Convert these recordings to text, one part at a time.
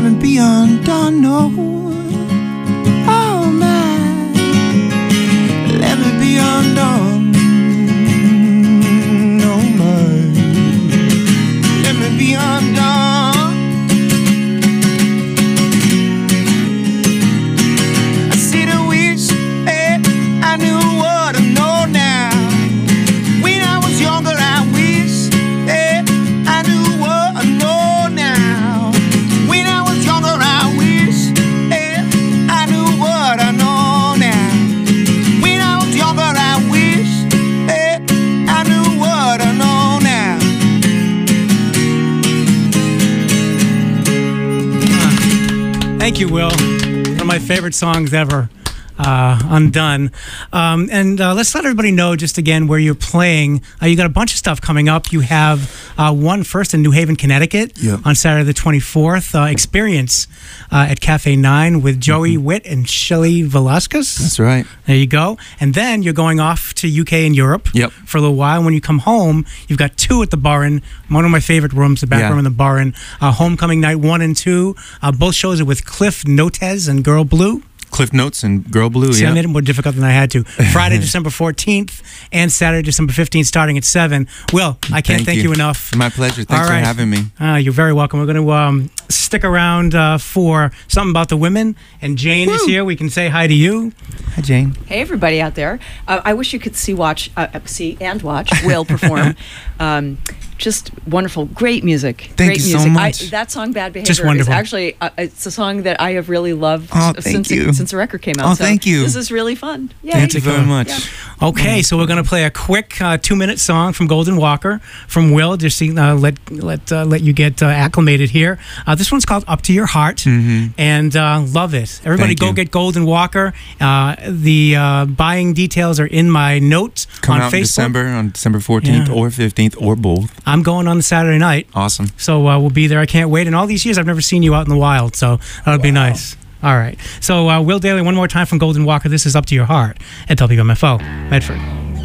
let me be undone, no. Oh man, let me be undone, no man, let me be undone. I see the wish, I knew what I know now. When I was younger, I wish, I knew what I know now. When I was younger, I wish, I knew what I know now. When I was younger, I wish, I knew what I know now. Thank you, Will. One of my favorite songs ever. Undone. And let's let everybody know just again where you're playing. You got a bunch of stuff coming up. You have one first in New Haven, Connecticut on Saturday the 24th. Experience at Cafe 9 with Joey Witt and Shelly Velasquez. That's right. There you go. And then you're going off to UK and Europe for a little while. When you come home, you've got two at the Barn. One of my favorite rooms, the back room in the Barn. Homecoming Night 1 and 2. Both shows are with Cliff Notez and Girl Blue. Cliff Notes and Girl Blue, See, I made it more difficult than I had to. Friday, December 14th and Saturday, December 15th, starting at 7. Will, I can't thank you enough. My pleasure. Thanks for having me. You're very welcome. We're going to stick around for something about the women. And Jane is here. We can say hi to you. Hi, Jane. Hey, everybody out there. I wish you could see and watch Will perform. Just wonderful, great music. Thank you so much. That song, Bad Behavior, Just wonderful. is actually it's a song that I have really loved since the record came out. Oh, thank you. This is really fun. Yay. Thank you very much. Yeah. Okay, so we're going to play a quick 2-minute song from Golden Walker from Will. Just let you get acclimated here. This one's called Up to Your Heart, and love it. Everybody go get Golden Walker. The buying details are in my notes Come on out Facebook. on December 14th or 15th or both. I'm going on the Saturday night. Awesome. So we'll be there. I can't wait. And all these years, I've never seen you out in the wild, so that'll be nice. All right. So Will Daly, one more time from Golden Walker. This is Up to Your Heart at WMFO, Medford.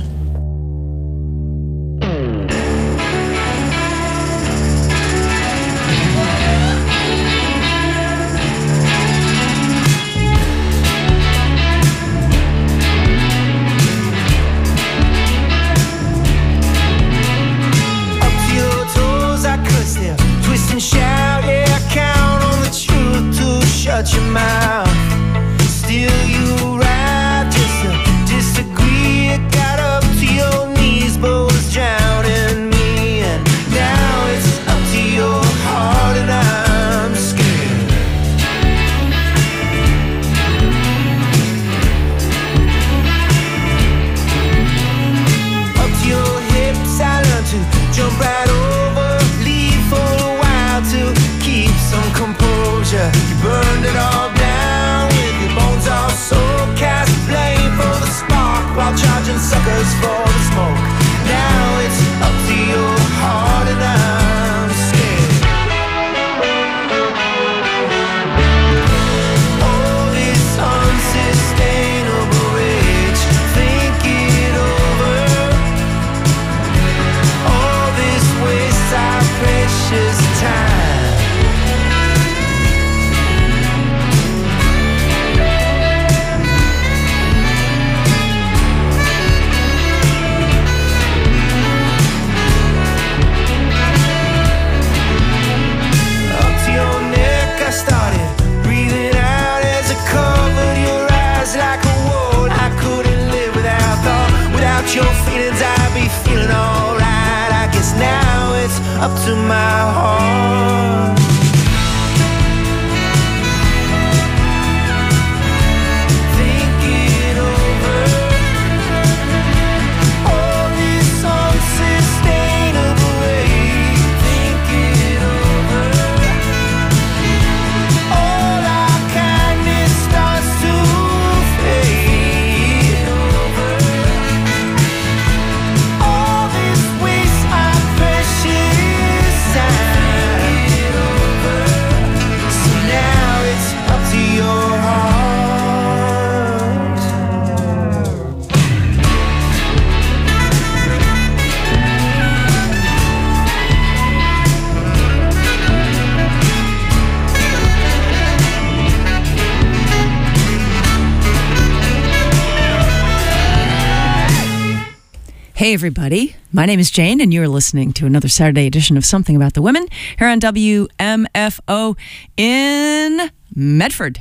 Shut your mouth. Still you right, just to disagree. It got up to your knees, but was drowning me. And now it's up to your heart, and I'm scared. Up to your hips, I learned to jump right over, leave for a while to keep some composure. You burned it all down with your bones all soaked. Cast blame for the spark while charging suckers for the smoke. Now it's up to your heart, and I'm scared. All this unsustainable rage, think it over. All this waste our precious time. Your feelings, I'd be feeling alright. I guess now it's up to my heart. Think it over. All this unsustainable rage. Think it over. All our kindness starts to fade over. All this waste our precious time. Hey everybody, my name is Jane and you're listening to another Saturday edition of Something About the Women here on WMFO in Medford.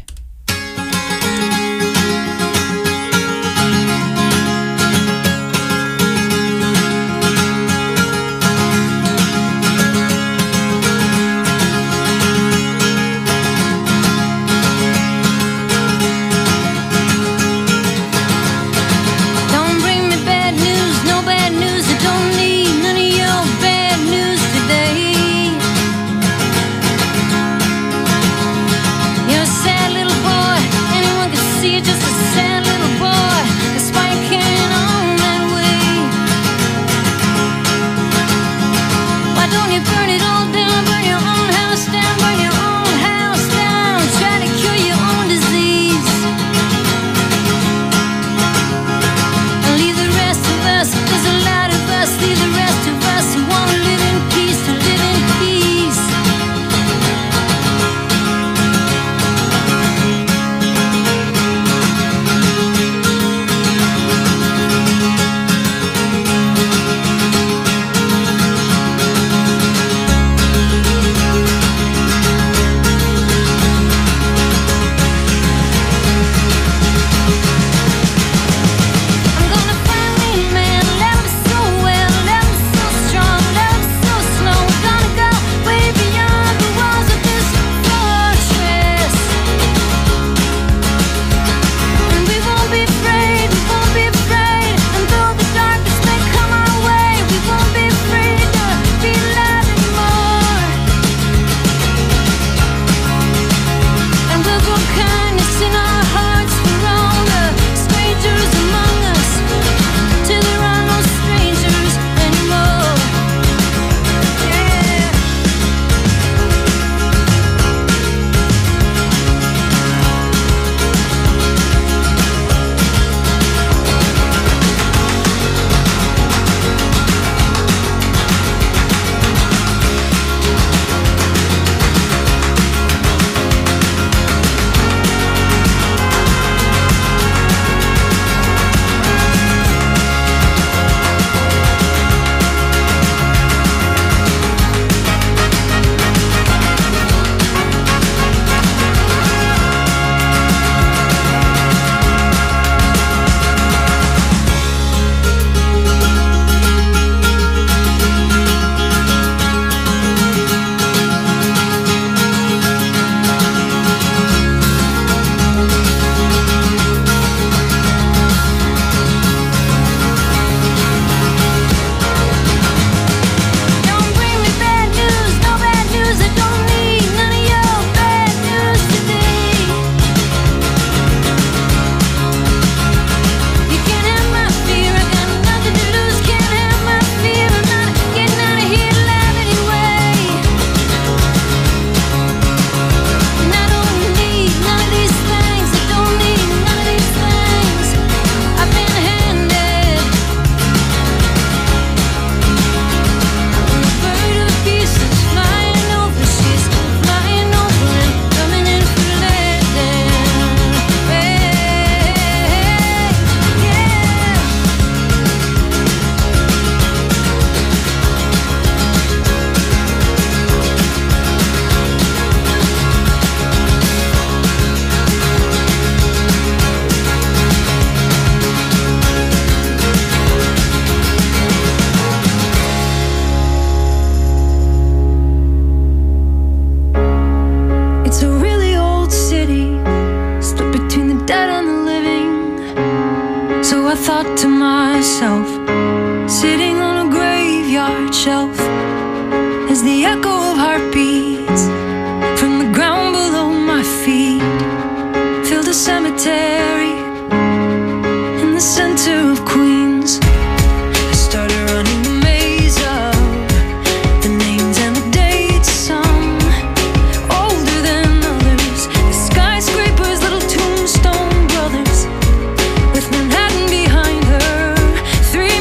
Three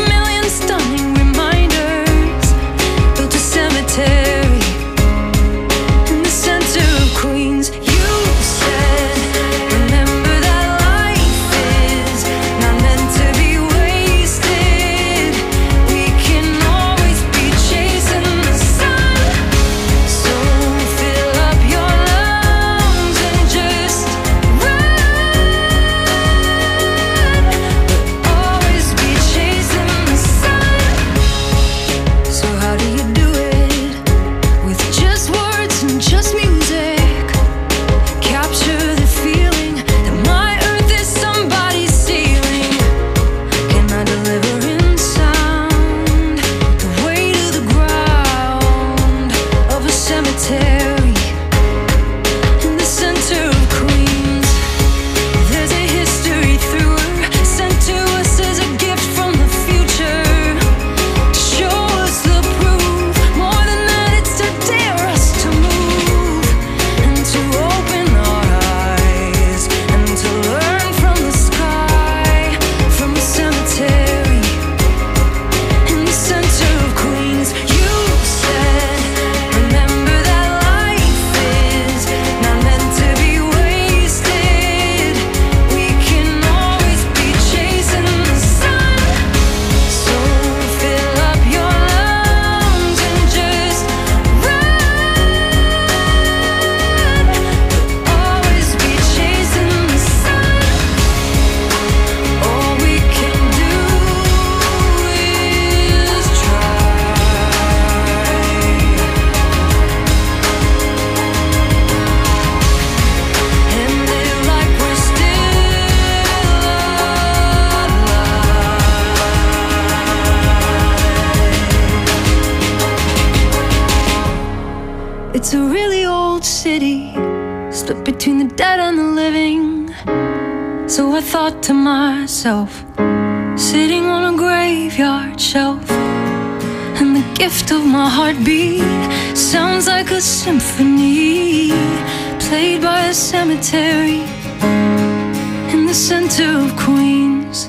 old city, split between the dead and the living. So I thought to myself, sitting on a graveyard shelf, and the gift of my heartbeat sounds like a symphony played by a cemetery in the center of Queens.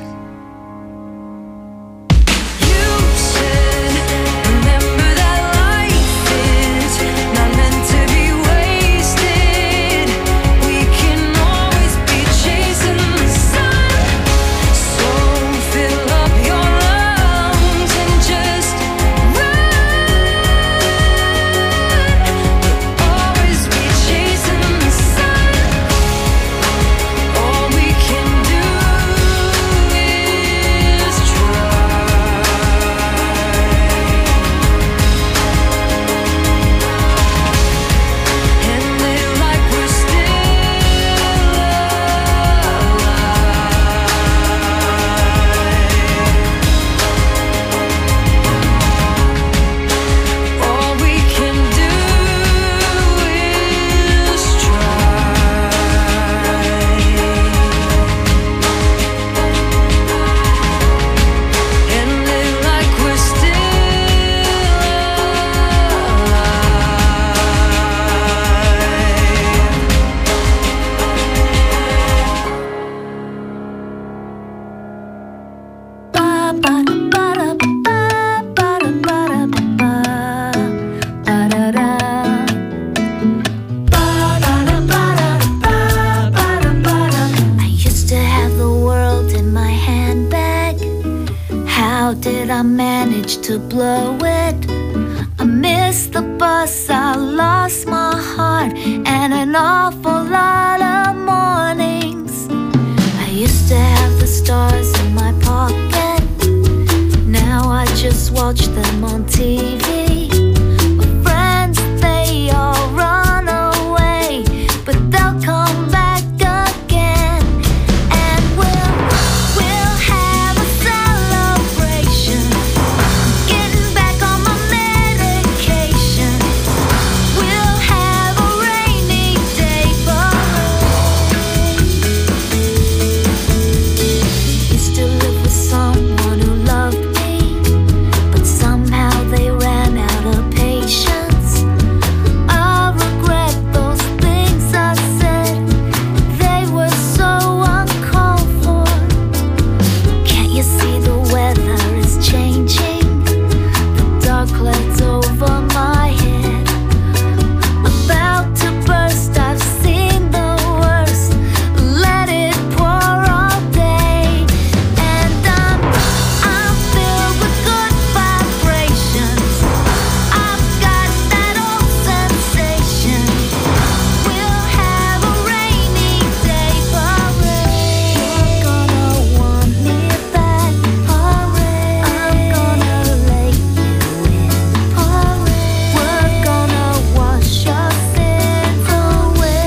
To blow it, I missed the bus, I lost my heart, and an awful lot of mornings. I used to have the stars in my pocket, now I just watch them on TV. My friends, they all run away, but they'll come back again, and we'll have a celebration. Getting back on my medication. We'll have a rainy day parade. Used to live with someone who loved me, but somehow they ran out of patience. I regret those things I said, they were so uncalled for. Can't you see the weather is changing? Dark clouds over my head, about to burst. I've seen the worst. Let it pour all day, and I'm filled with good vibrations. I've got that old sensation. We'll have a rainy day parade. You're gonna want me back, parade. I'm gonna lay you in parade. We're gonna wash your sins away.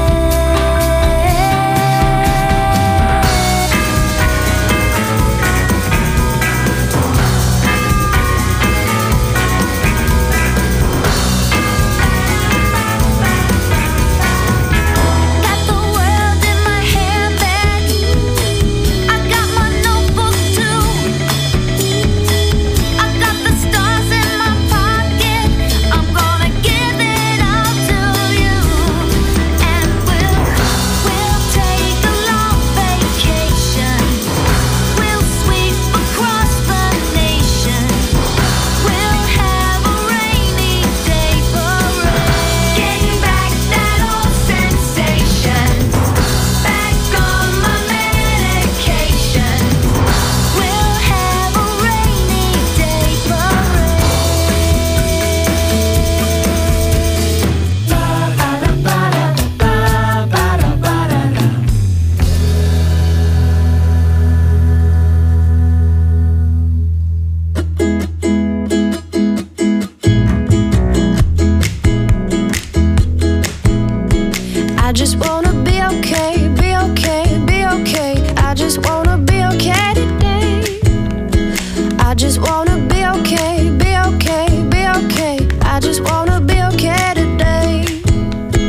Got the world in my handbag. I got my notebook too. I got the stars in my pocket. I'm gonna give it all to you, and we'll take a long vacation. We'll sweep across the nation. We'll have a rainy day parade. Getting back that old sensation. Back on my medication. We'll have a rainy day I just wanna be okay, be okay, be okay. I just wanna be okay today. I just wanna be okay, be okay, be okay. I just wanna be okay today.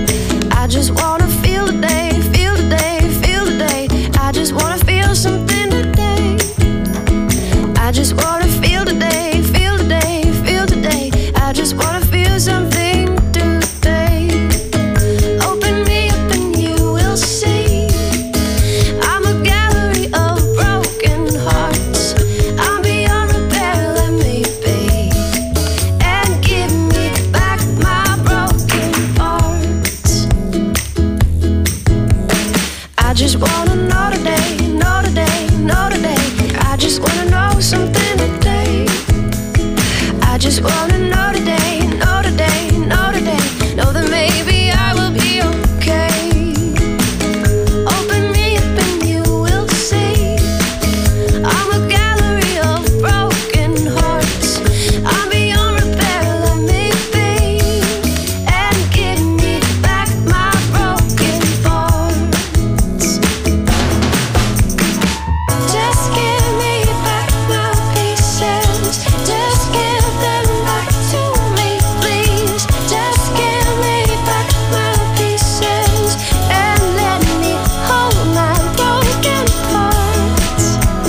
just wanna know today, know today, know today. I just wanna know something today. I just wanna know today, know today, know today. Know that maybe I will be okay. Open me up and you will see I'm a gallery of broken hearts. I'm beyond repair, let me be, and give me back my broken parts. Just give me back my pieces. Just give them back to me, please. Just give me back my pieces and let me hold my broken parts.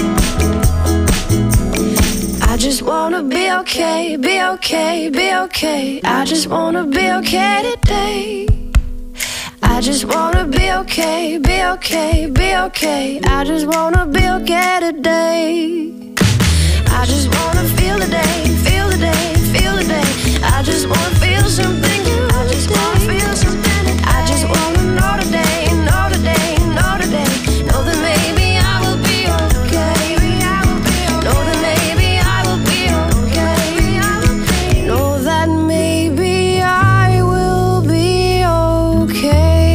I just wanna be okay, be okay, be okay. I just wanna be okay today. I just wanna be okay, be okay, be okay. I just wanna be okay today. I just wanna feel the day, feel the day, feel the day. I just wanna feel something new. I just wanna feel something. I just wanna know today, know today, know today. Know that maybe I will be okay. Know that maybe I will be okay. Know that maybe I will be okay.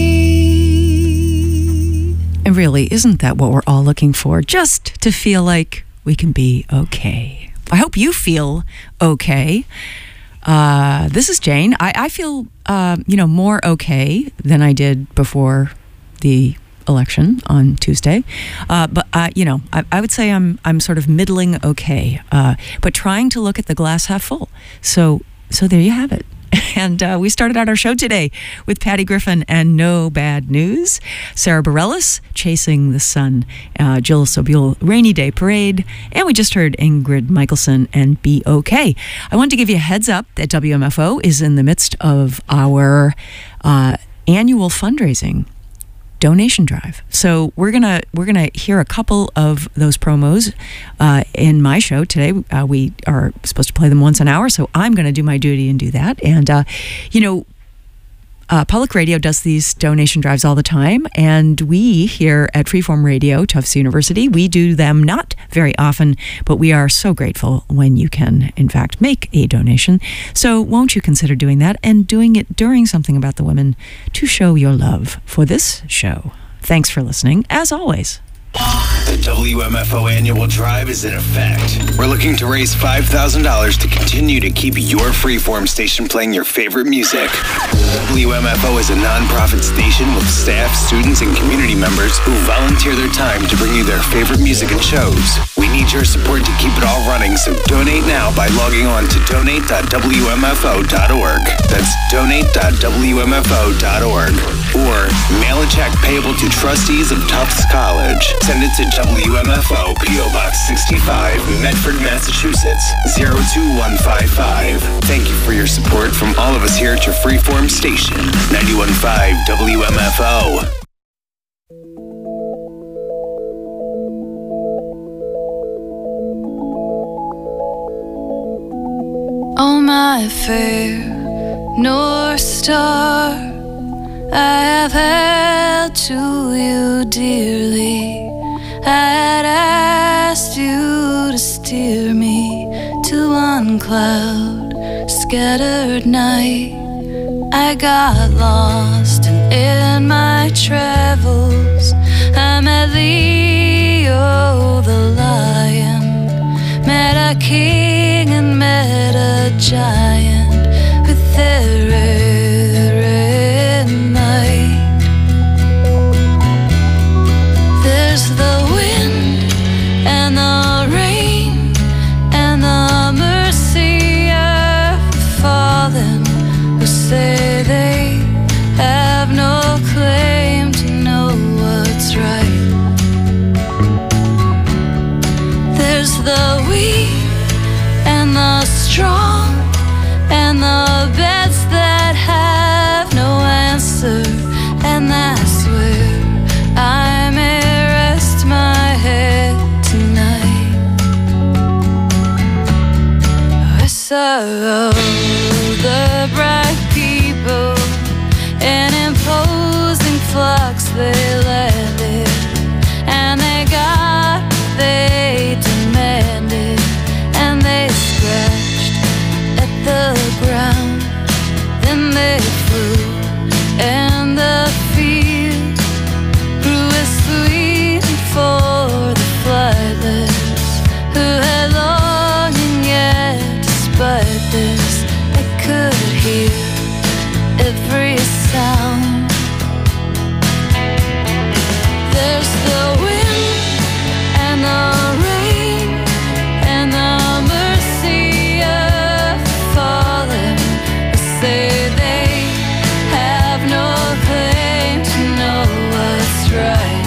And really, isn't that what we're all looking for? Just to feel like we can be okay. I hope you feel okay. This is Jane. I feel, more okay than I did before the election on Tuesday. But I would say I'm sort of middling okay, but trying to look at the glass half full. So there you have it. And we started out our show today with Patty Griffin and No Bad News, Sarah Bareilles, Chasing the Sun, Jill Sobule, Rainy Day Parade, and we just heard Ingrid Michaelson and Be Okay. I wanted to give you a heads up that WMFO is in the midst of our annual fundraising donation drive. So we're gonna hear a couple of those promos in my show today. We are supposed to play them once an hour, so I'm going to do my duty and do that. And public radio does these donation drives all the time, and we here at Freeform Radio, Tufts University, we do them not very often, but we are so grateful when you can, in fact, make a donation. So won't you consider doing that and doing it during Something About the Women to show your love for this show. Thanks for listening, as always. The WMFO annual drive is in effect. We're looking to raise $5,000 to continue to keep your Freeform station playing your favorite music. WMFO is a nonprofit station with staff, students, and community members who volunteer their time to bring you their favorite music and shows. We need your support to keep it all running, so donate now by logging on to donate.wmfo.org. That's donate.wmfo.org. Or mail a check payable to trustees of Tufts College. Send it to WMFO, P.O. Box 65, Medford, Massachusetts, 02155. Thank you for your support from all of us here at your Freeform station, 91.5 WMFO. Oh, my fair North Star, I have held to you dearly. I had asked you to steer me to uncloud scattered night. I got lost, and in my travels I met Leo the lion, met a king and met a giant with their red light. There's the wind and the rain and the mercy of the fallen who say they have no claim to know what's right. There's the weak and the strong and the beds that have no answer, and that's where I may rest my head tonight. I saw the bright people in imposing flocks they led. right.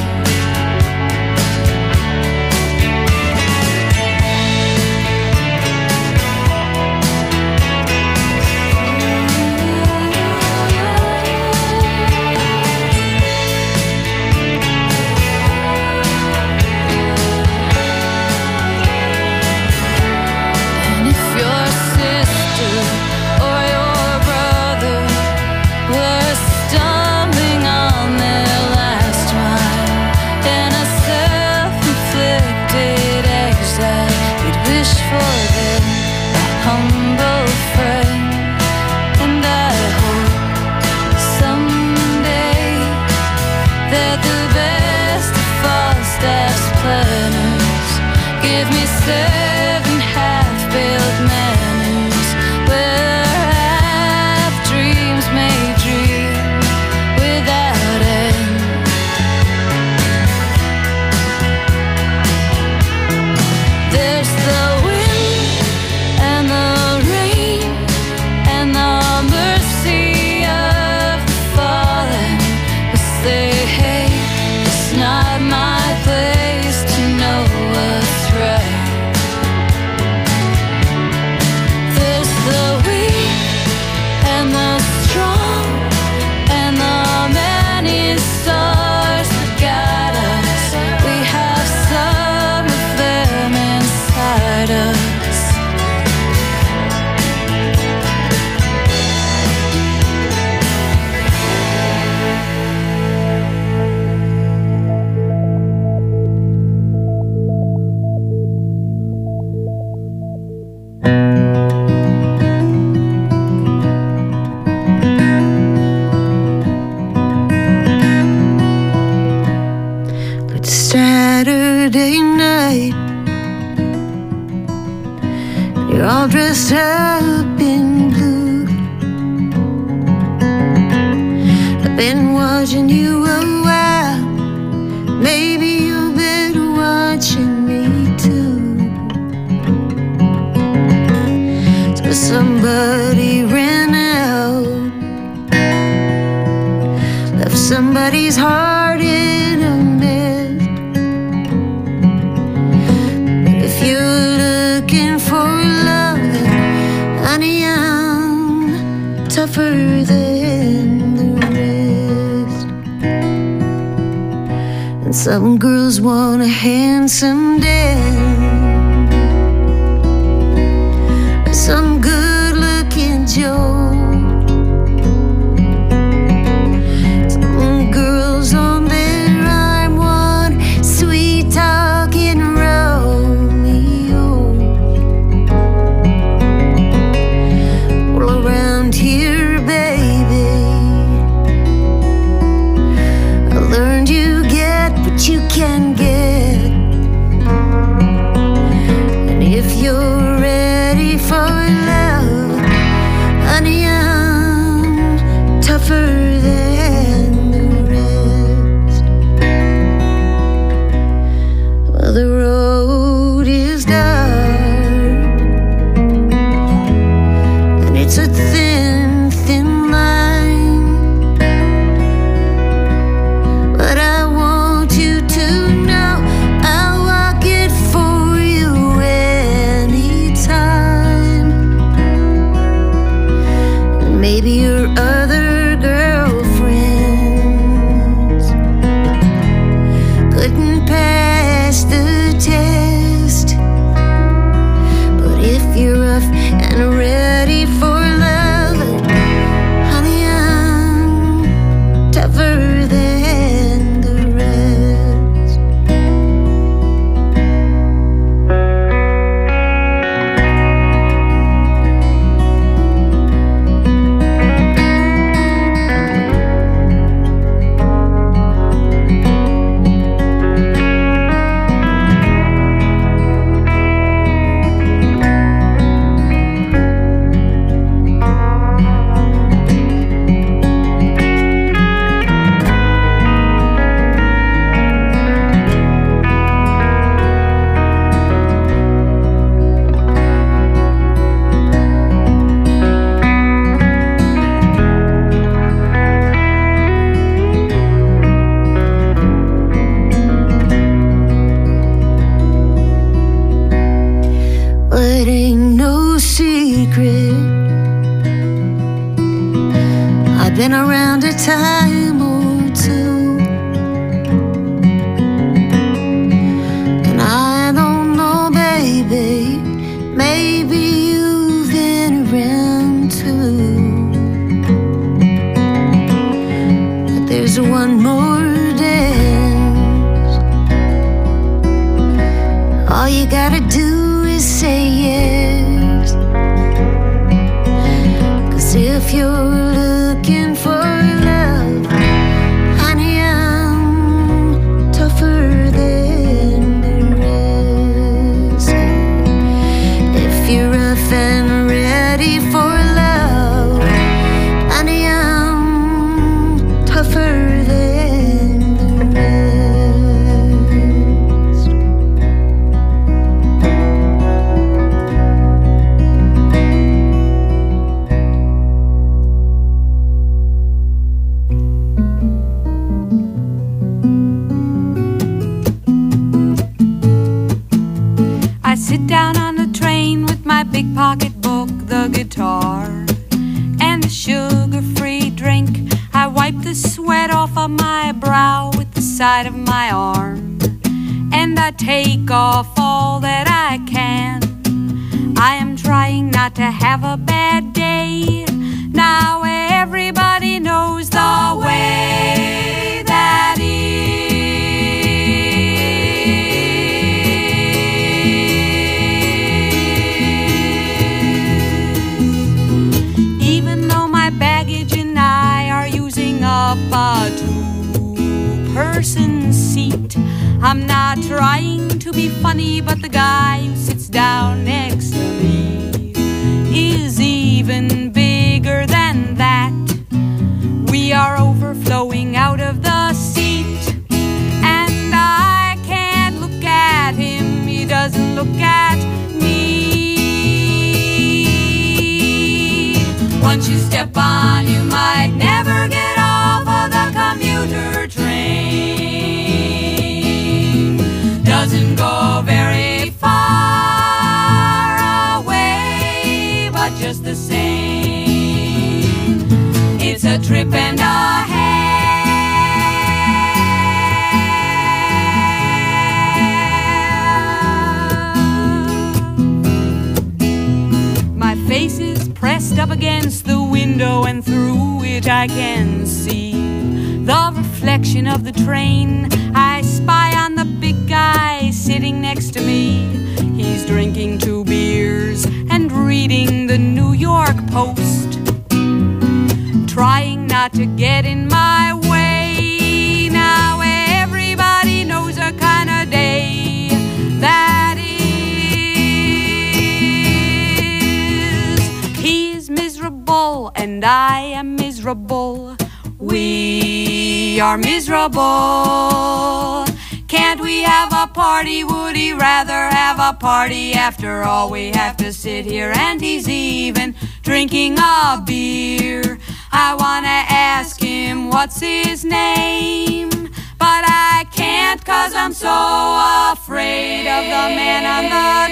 And if your sister or your brother were stumbling on their last mile in a self-inflicted exile, we'd wish for them a humble friend. And I hope someday that the best of false steps planners give me 7 half-built manners where half dreams may dream without end. There's the wind and the rain and the mercy of the fallen who say, hey, it's not my place to know what's right. There's the weak and the strong and the many stars that guide us. We have some of them inside us. It's Saturday night. You're all dressed up in blue. I've been watching you a while. Maybe you've been watching me too. So somebody ran out, left somebody's heart in a mess. But if you're looking for love, honey, I'm tougher than the rest. And some girls want a handsome dad, some good-looking Joe. Some girls on their arm want sweet-talking Romeo. Well, around here, baby, I learned you get what you can get. And if you're ready for love, honey, time or two. And I don't know, baby, maybe you've been around too. But there's one more dance. All you gotta do is say yes. 'Cause if you're looking for love, honey, I'm tougher than the rest. If you're rough and ready for love, honey, I'm tougher than the rest. I sit down on the train with my big pocketbook, the guitar, and a sugar-free drink. I wipe the sweat off of my brow with the side of my arm, and I take off all that I can. I am trying not to have a bad day. Now everybody knows the way that even though my baggage and I are using up a two-person seat, I'm not trying to be funny, but the guy who sits down next to me is even bigger than that. We are overflowing out of the seat, and I can't look at him, he doesn't look at me. Once you step on, you might never get off of the commuter train. Doesn't go very far away, but just the same, it's a trip and a half. My face is pressed up against the window, and through it I can see the reflection of the train. I spy on the big guy sitting next to me. He's drinking 2 beers and reading the New York Post, trying not to get in my way. Now everybody knows a kind of day that is. He's miserable and I am miserable. We are miserable. Can't we have a party? Would he rather have a party? After all, we have to sit here and he's even drinking a beer. I wanna ask him what's his name, but I can't 'cause I'm so afraid of the man on the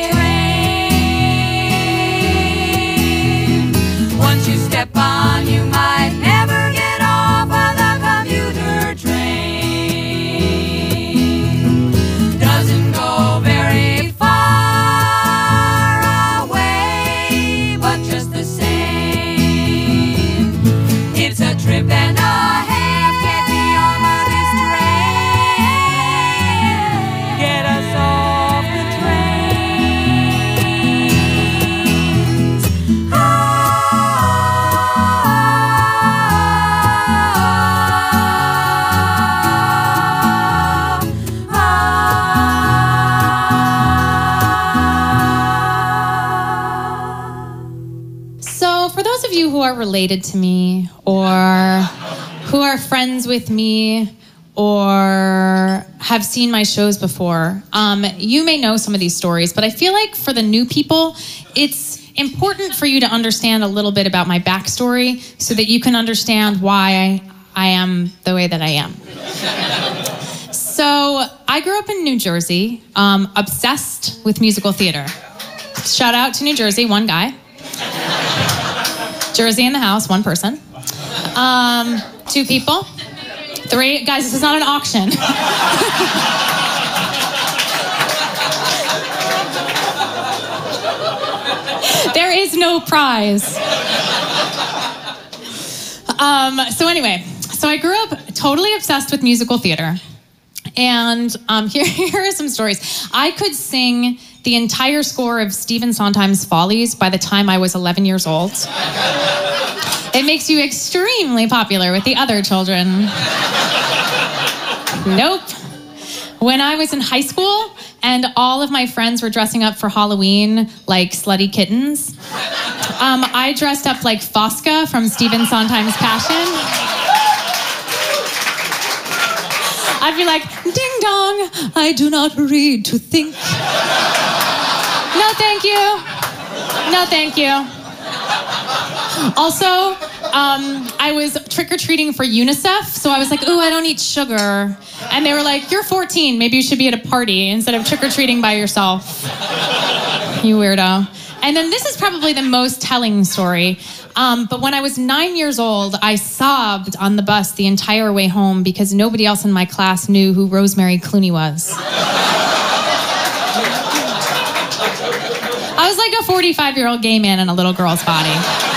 train. Once you step on, you might never get off of the commuter train. Doesn't go very far away, but just the same, it's a trip and a half. Get me off of this train. Get us off the trains. So, for those of you who are related to me, or who are friends with me, or have seen my shows before, you may know some of these stories, but I feel like for the new people, it's important for you to understand a little bit about my backstory so that you can understand why I am the way that I am. So, I grew up in New Jersey, obsessed with musical theater. Shout out to New Jersey, one guy. Jersey in the house, one person. 2 people. 3. Guys, this is not an auction. There is no prize. So anyway, so I grew up totally obsessed with musical theater. And here are some stories. I could sing the entire score of Stephen Sondheim's Follies by the time I was 11 years old. It makes you extremely popular with the other children. Nope. When I was in high school and all of my friends were dressing up for Halloween like slutty kittens, I dressed up like Fosca from Stephen Sondheim's Passion. I'd be like, ding dong, I do not read to think. No, thank you. No, thank you. Also, I was trick-or-treating for UNICEF, so I was like, ooh, I don't eat sugar. And they were like, you're 14, maybe you should be at a party instead of trick-or-treating by yourself. You weirdo. And then this is probably the most telling story. But when I was 9 years old, I sobbed on the bus the entire way home because nobody else in my class knew who Rosemary Clooney was. I was like a 45-year-old gay man in a little girl's body.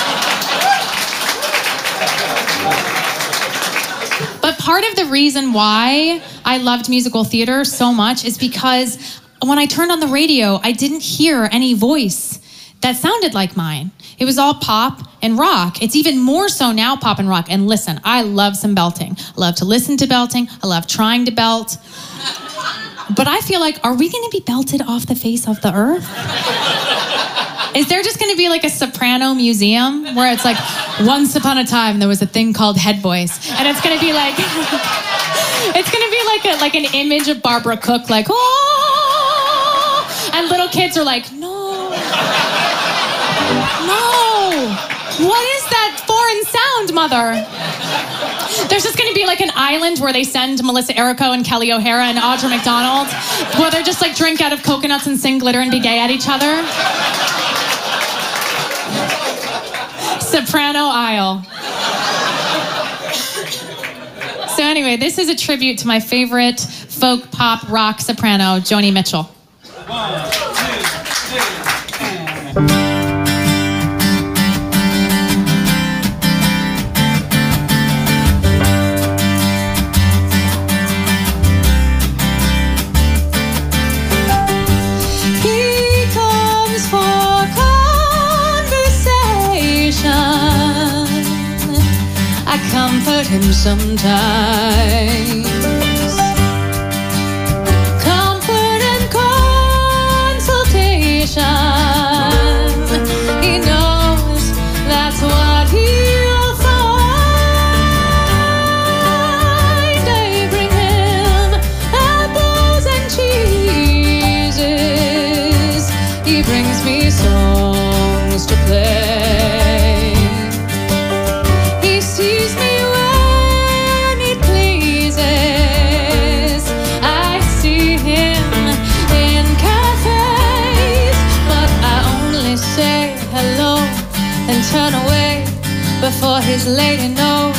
But part of the reason why I loved musical theater so much is because when I turned on the radio, I didn't hear any voice that sounded like mine. It was all pop and rock. It's even more so now, pop and rock. And listen, I love some belting. I love to listen to belting. I love trying to belt. But I feel like, are we going to be belted off the face of the earth? Is there just going to be like a soprano museum where it's like, once upon a time there was a thing called head voice, and it's going to be like, it's going to be like an image of Barbara Cook, like, oh, and little kids are like, no, what is that foreign sound, mother? There's just going to be like an island where they send Melissa Errico and Kelly O'Hara and Audra McDonald, where they're just like drink out of coconuts and sing glitter and be gay at each other. Soprano Isle. So anyway, this is a tribute to my favorite folk pop rock soprano, Joni Mitchell. 1, 2, 3, and... Comfort him sometimes. Comfort and consultation. He knows that's what he'll find. I bring him apples and cheeses. He brings me songs to play. Turn away before his lady knows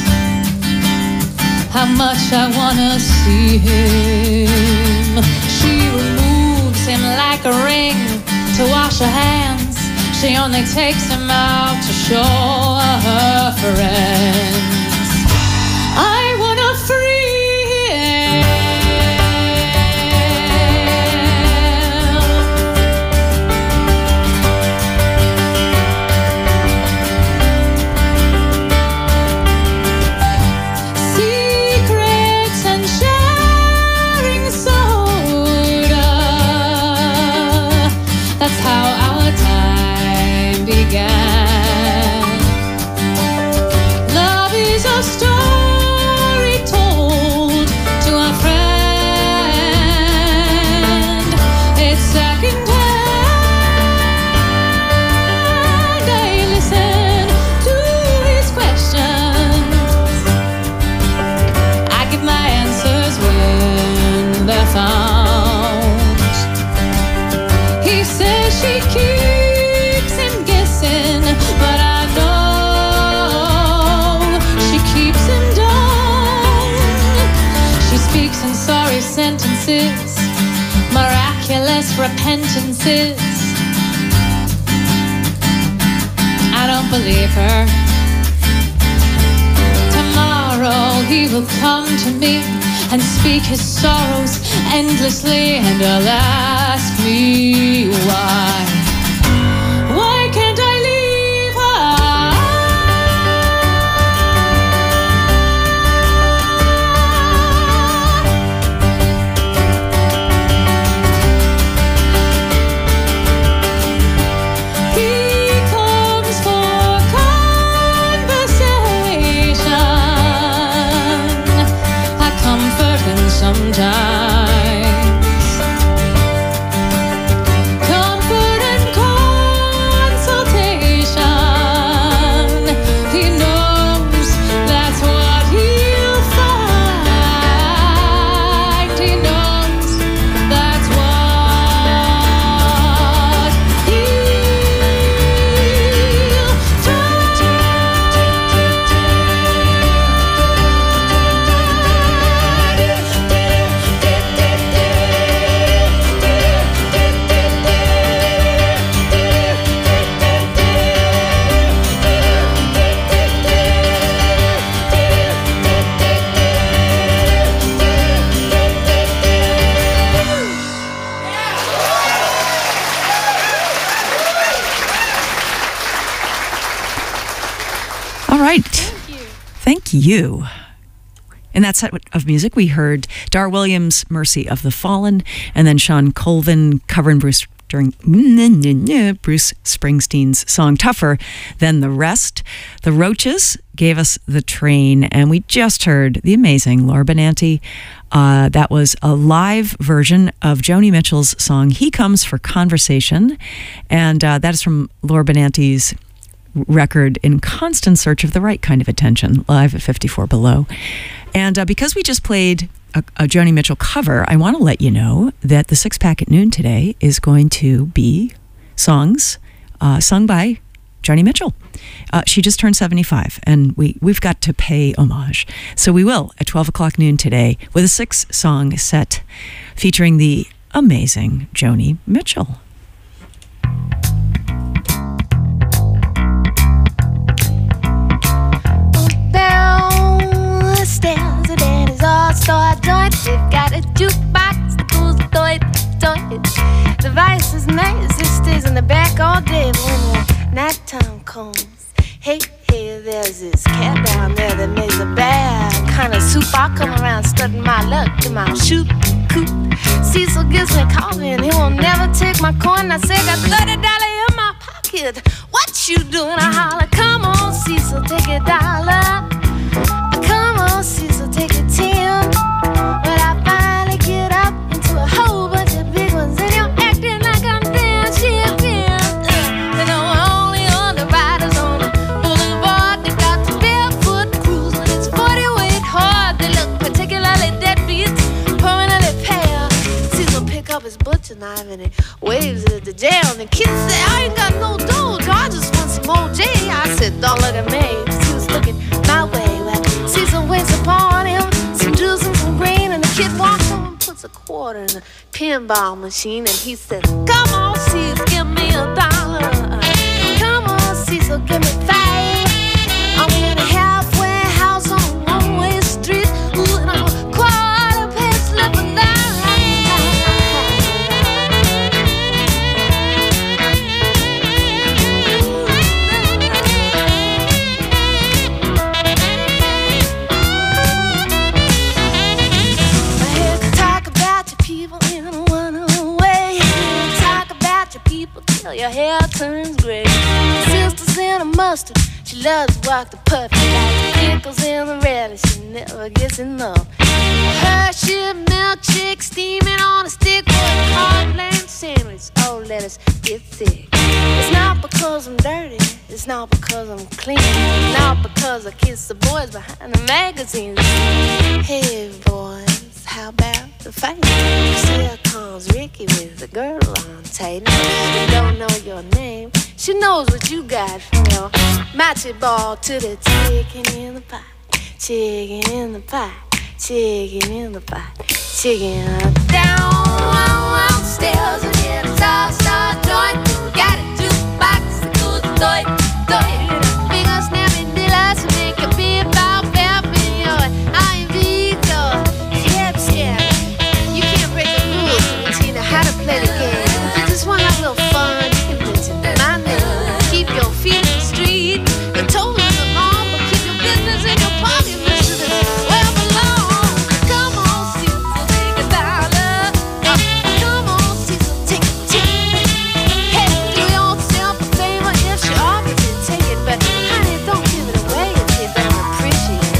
how much I wanna see him. She removes him like a ring to wash her hands. She only takes him out to show her friends. I wanna free him. That's how our time began. Love is sentences, miraculous repentances. I don't believe her. Tomorrow he will come to me and speak his sorrows endlessly, and he'll ask me why. Why can't I leave her? He comes for conversation. I comfort him sometimes. Comfort and consultation. He knows that's what he'll find. He knows that's what he'll All right. Thank you. In that set of music, we heard Dar Williams' Mercy of the Fallen, and then Sean Colvin covering Bruce Springsteen's song Tougher Than the Rest. The Roaches gave us The Train, and we just heard the amazing Laura Benanti. That was a live version of Joni Mitchell's song He Comes for Conversation, and that is from Laura Benanti's record In Constant Search of the Right Kind of Attention, live at 54 Below. And because we just played a Joni Mitchell cover, I want to let you know that the Six Pack at noon today is going to be songs sung by Joni Mitchell. She just turned 75, and we've got to pay homage. So we will at 12 o'clock noon today with a 6-song set featuring the amazing Joni Mitchell. Downstairs at Danny's all-star joint, they've got a jukebox that goes toy. The vice is nice, it stays in the back all day. But when the nighttime comes, hey, there's this cat down there that makes a bad kind of soup. I'll come around studying my luck to my shoot coop. Cecil gives me coffee and he won't never take my coin. I say, got $30 in my pocket. What you doing? I holler, come on, Cecil, take a dollar. Come on, Cecil, take a 10. But I finally get up into a whole bunch of big ones, and you're acting like I'm damn champion. You know, only on the riders on the boulevard. They got the barefoot cruise when it's 40 weight hard. They look particularly deadbeats, permanently pale. Cecil pick up his butcher knife and he waves it at the jail. And the kid say, I ain't got no dough, I just want some OJ. I said, don't look at me. He was looking my way. Cecil waits upon him, some juice and some green, and the kid walks over and puts a quarter in the pinball machine, and he said, come on, Cecil, give me $1. Come on, Cecil, give me 5. I'm in a halfway house on a one-way street. Ooh, and I'm a quarter past slipping down. Your hair turns gray. Sister's in a mustard, she loves to walk the puppy. Like pickles in the relish, she never gets enough. Hershey milkshake steaming on a stick with a hard lamb sandwich. Oh, let us get thick. It's not because I'm dirty, it's not because I'm clean, it's not because I kiss the boys behind the magazines. Hey boys, how about the fight? Here comes Ricky with the girl on tight. She don't know your name, she knows what you got from your matchy ball to the chicken in the pot, chicken in the pot, chicken in the pot. taking her downstairs and get a star joint. Got a jukebox that goes doy, doy. Big old snappy dealers to make a beat about Pepino. I am Vito. Step, step. You can't break the rules until you know how to play the game. If you just want to have a little fun, you can mention my name. Keep your feet in the street. The toll on the arm, but keep your business in your pocket. Listen to this. Where it belongs. Come on, Cecil, take a dollar. Come on, Cecil, take a tip. Hey, do yourself a favor if she offers it, take it. But honey, don't give it away if you don't appreciate it.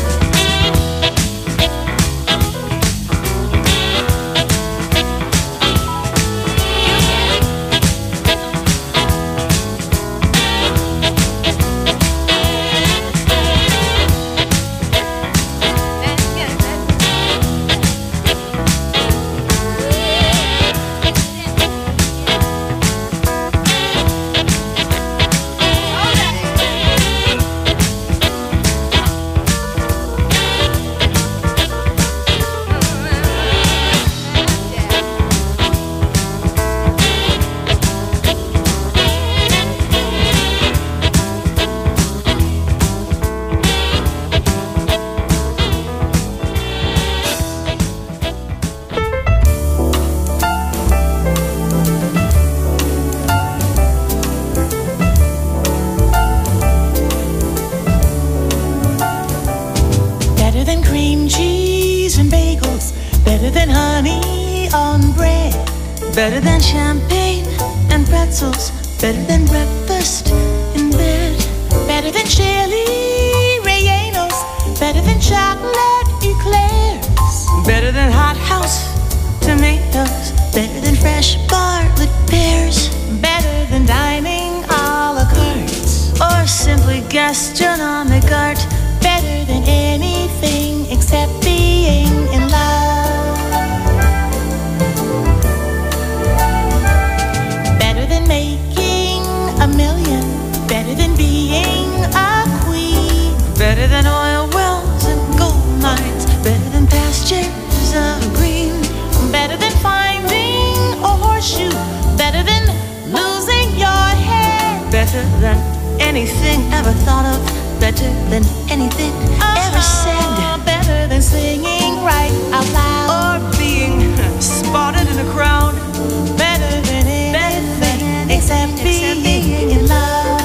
Better than cream cheese and bagels. Better than honey on bread. Better than champagne and pretzels. Better than breakfast in bed. Better than chili rellenos. Better than chocolate eclairs. Better than hothouse tomatoes. Better than fresh Bartlett pears. Better than dining a la carte or simply gastronomic art. Better than anything except being in love. Better than making a million. Better than being a queen. Better than oil wells and gold mines. Better than pastures of green. Better than finding a horseshoe. Better than losing your head. Better than anything ever thought of. Better than anything ever said. Better than singing right out loud or being spotted in a crowd. Better than anything except being in love.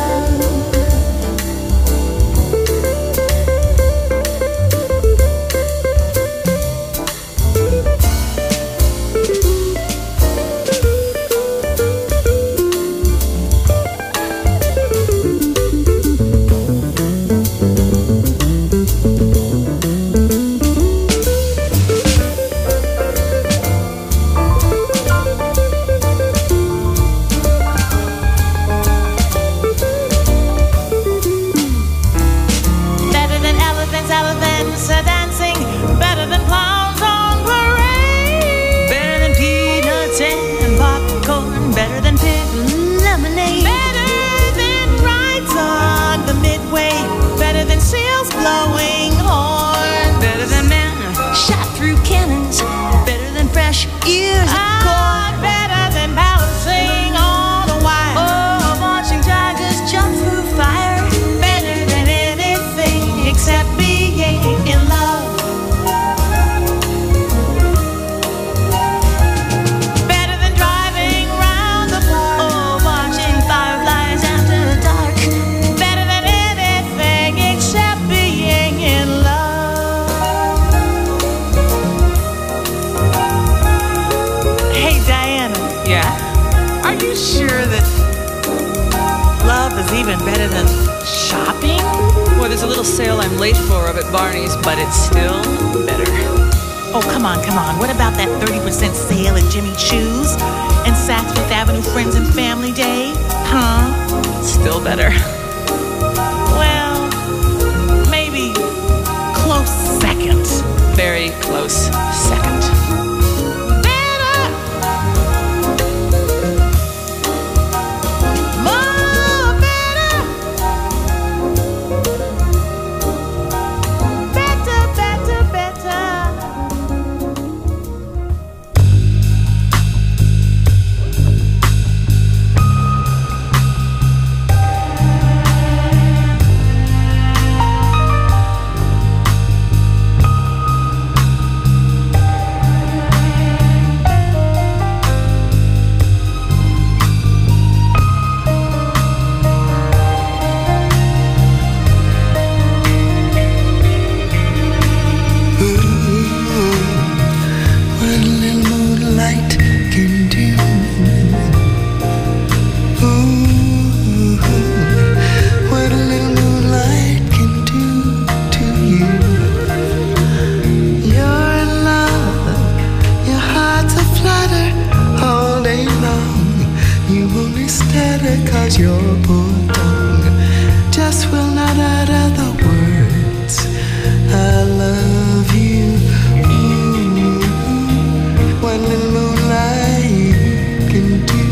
Elephants are dancing. Better than clowns on parade. Better than peanuts and popcorn. Better than pig lemonade. Better than rides on the Midway. Better than seals blowing horn. Better than men shot through cannons. Better than fresh ears of corn. Better than balancing all the while. Oh, watching tigers jump through fire. Better than anything except being in love. Better than driving round the park or watching fireflies after dark. Better than anything except being in love. Hey Diana. Yeah? Are you sure that love is even better than shopping? Well, there's a little sale I'm late for up at Barney's, but it's still better. Oh, come on, come on. What about that 30% sale at Jimmy Choo's and Saks Fifth Avenue Friends and Family Day? Huh? Still better. Well, maybe close second. Very close second. Better! More better! Better, better, better. 'cause your poor tongue just will not utter the words I love you. What little moonlight can do.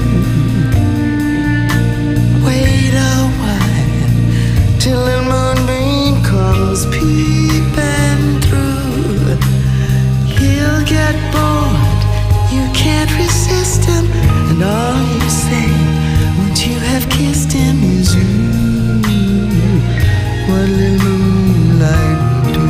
Wait a while till the moonbeam comes peeping through. He'll get bored, you can't resist him, and all you say once you have kissed him is ooh, what little moonlight do.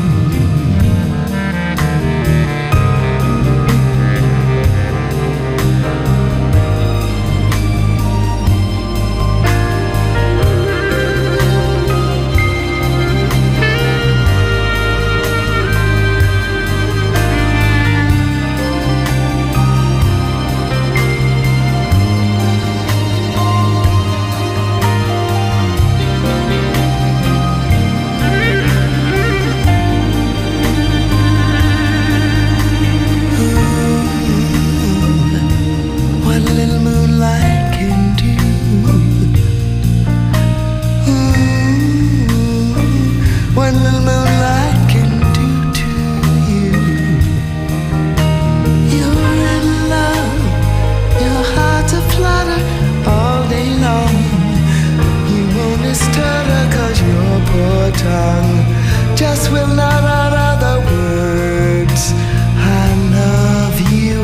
Just will not utter the words I love you.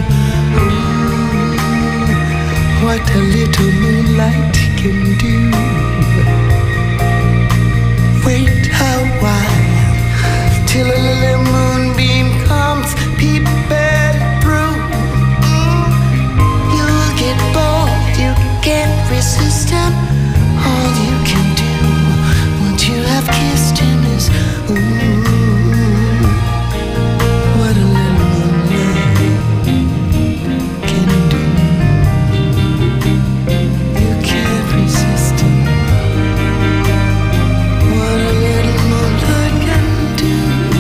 Ooh, what a little moonlight can do. Wait a while till a little moonbeam comes peeping through. You'll get bored, you can't resist him. All you can do once you have kissed him is ooh, what a little moonlight can do. You can't resist him. What a little moonlight can do.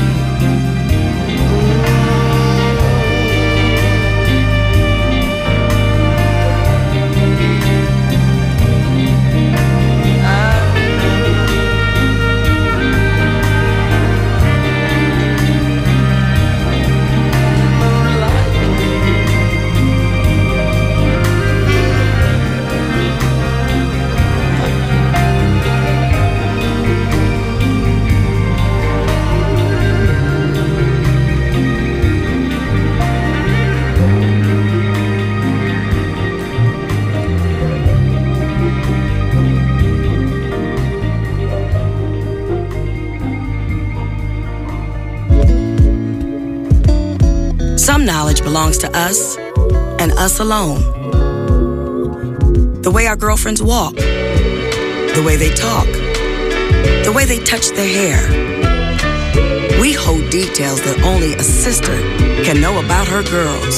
Some knowledge belongs to us and us alone. The way our girlfriends walk, the way they talk, the way they touch their hair. We hold details that only a sister can know about her girls.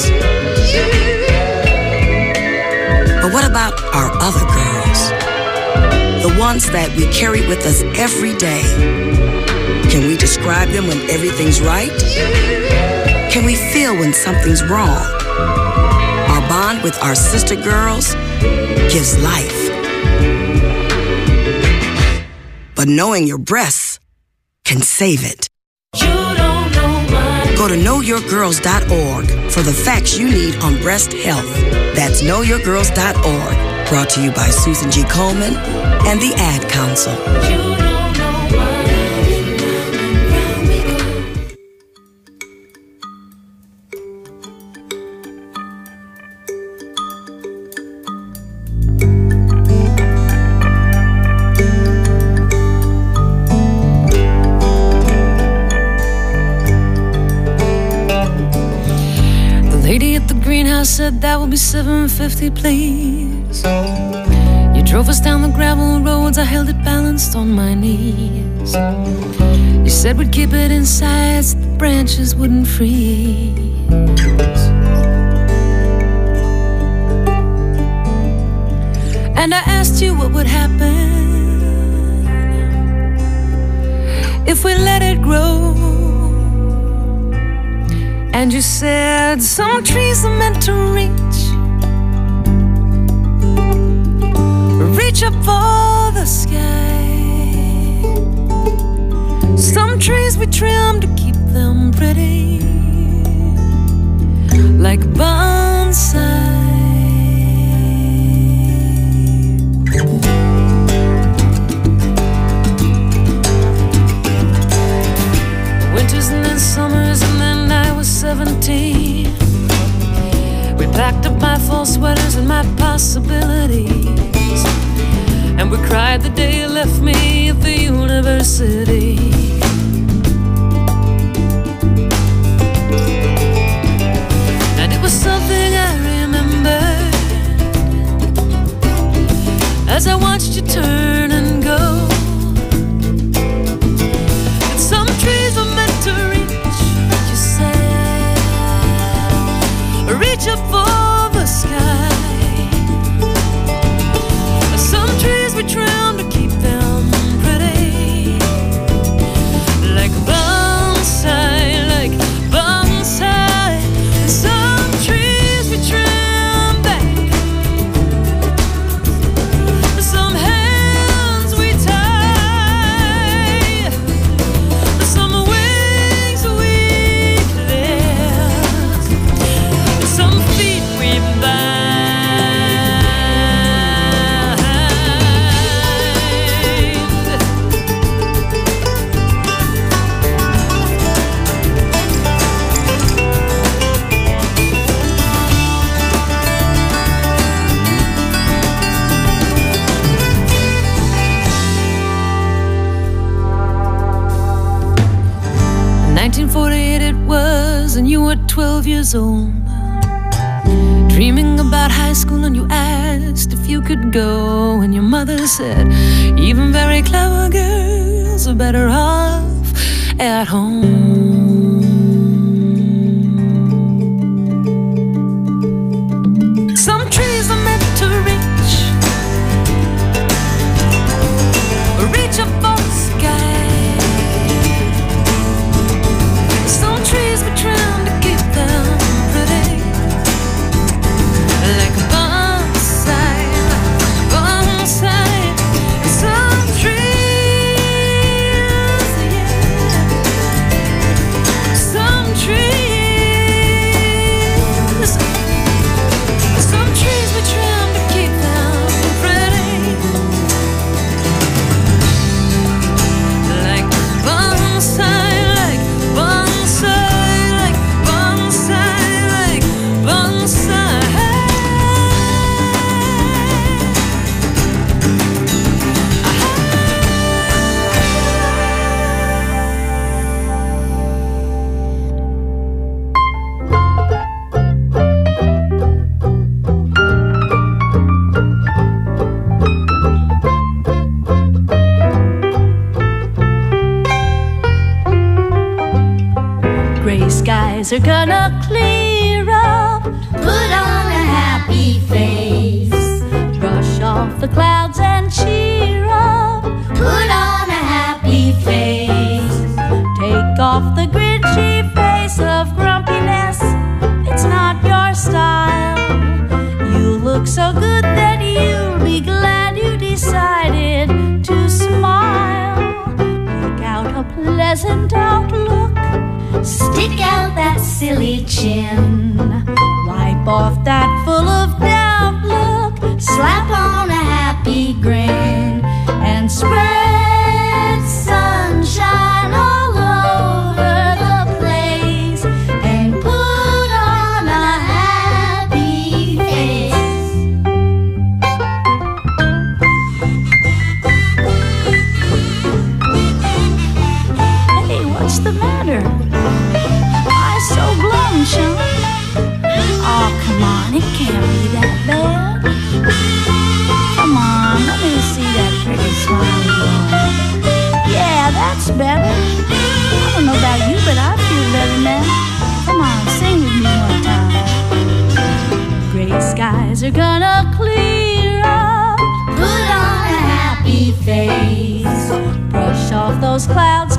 But what about our other girls? The ones that we carry with us every day. Can we describe them when everything's right? Can we feel when something's wrong? Our bond with our sister girls gives life. But knowing your breasts can save it. Go to knowyourgirls.org for the facts you need on breast health. That's knowyourgirls.org. Brought to you by Susan G. Coleman and the Ad Council. Said that would be $7.50, please. You drove us down the gravel roads, I held it balanced on my knees. You said we'd keep it inside so the branches wouldn't freeze. And I asked you what would happen if we let it grow. And you said some trees are meant to reach reach up for the sky. Some trees we trim to keep them pretty, like bonsai. Winters and then summers, and then I was 17. We packed up my fall sweaters and my possibilities, and we cried the day you left me at the university. And it was something I remembered as I watched you turn and go. And some trees were meant to reach, you said, reach up for the sky. Some trees we trim to keep them pretty, like bonsai, like bonsai. Some trees we trim back, some hands we tie, some wings we lift, some feet we bind. In 1948 it was, and you were 12 years old, dreaming about high school, and you asked if you could go, and your mother said, even very clever girls are better off at home. Some trees are meant to reach up for the sky. Some trees we trim to keep them pretty, like a bonsai, bonsai. Some trees, yeah. Some trees, some trees we trim to keep them pretty, like bonsai, like bonsai, like bonsai, like bonsai. Gray skies are gonna clear up. Put on a happy face. Brush off the clouds and cheer up. Put on a happy face. Take off the grinchy face of grumpiness. It's not your style. You look so good that you'll be glad you decided to smile. Pick out a pleasant outlook. Stick out that silly chin. Wipe off that full of doubt look. Slap on a happy grin and spread sunshine all over the place, and put on a happy face. Hey, what's the matter? Eyes so glum, Sean. Oh, come on, it can't be that bad. Come on, let me see that pretty smile again. Yeah, that's better. I don't know about you, but I feel better now. Come on, sing with me one time. Gray skies are gonna clear up. Put on a happy face. Brush off those clouds